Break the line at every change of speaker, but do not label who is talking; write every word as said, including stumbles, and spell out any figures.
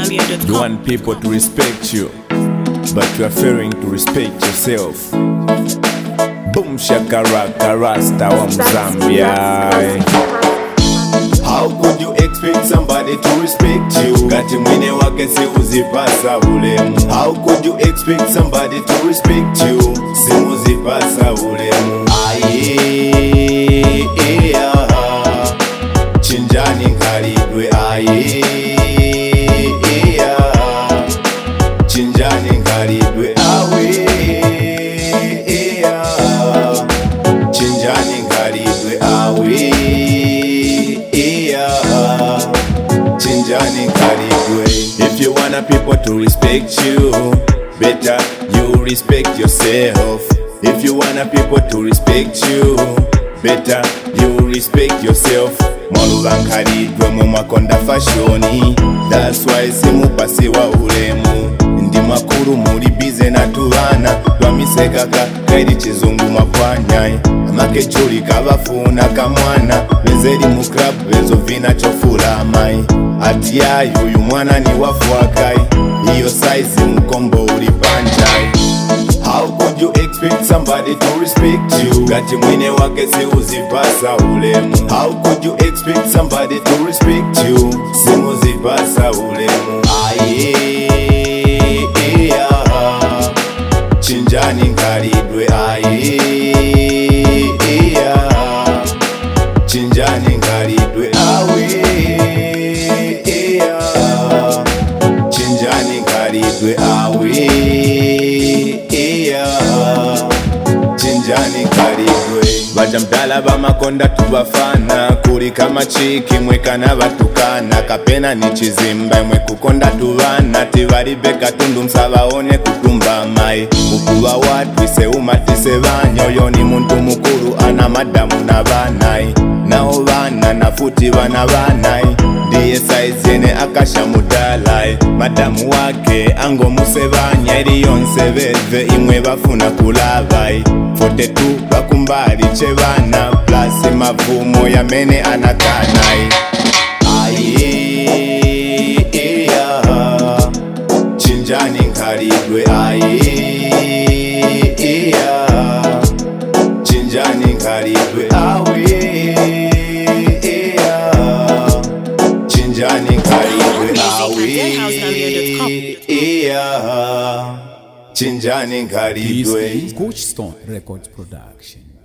You want people to respect you, but you are failing to respect yourself. Boom shakaraka rasta wa Mzambia.
How could you expect somebody to respect you? Kati mwine wake si uzipasa ulemu. How could you expect somebody to respect you? Si uzipasa ulemu. Aye, yeah. Chinjani nkalidwe aye, yeah. Chinjani nkalidwe awe, yeah. Chinjani nkalidwe awe. If you wanna people to respect you, better you respect yourself. If you wanna people to respect you, better you respect yourself. Mwalubankalidwe mu makonda fashoni. That's why simupasiwa ulemu. Ndi makuru muri bize na tubana twamisekaka kairi chizungu mapwanyai amakechuli kabafuna kamwana bezeri mu club bezo vina chofula amai ati yayo uyu mwana ni wafuakai iyo size mkombo uli panjai. How could you expect somebody to respect you? Kati mwine wake si uzipasa ulemu. How could you expect somebody to respect you? Si uzipasa ulemu. Aye, yeah. Chinjani nkalidwe aye, yeah. Chinjani nkalidwe awe, yeah. Chinjani nkalidwe awe, yeah. Chinjani nkalidwe. Bajamdala bamakonda tubafana kuri kama chiki mwekana batukana kapena ni chizimba mwe kukonda tubana tibaribe katundu msabaone kutumba mai ukuba watu ise umatise banyoyo ni muntu mukuru ana madamu na banai nao bana nafuti bana banai ndiye size yene akasha mudalai madamu wake ango musebanya eri yonse beve imwe bafuna kulabai forty-two bakumbali chebana plus mavumo ya mene anakanai. Aye, yeah. Chinjani nkalidwe aye, yeah. Chinjani nkalidwe awe, yeah. Chinjani nkalidwe awe, yeah. Chinjani nkalidwe.
Coach Stone Records Production.